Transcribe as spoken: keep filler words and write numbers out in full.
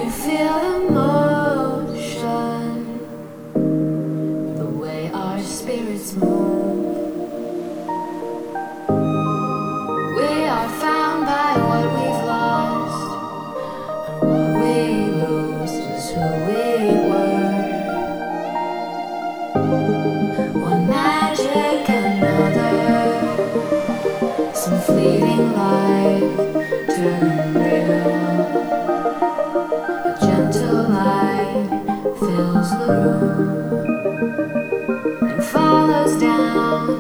you feel the motion, the way our spirits move? We are found by what we've lost, and what we lose is who we were. One magic, another, some fleeting light turning real. A gentle light fills the room and follows down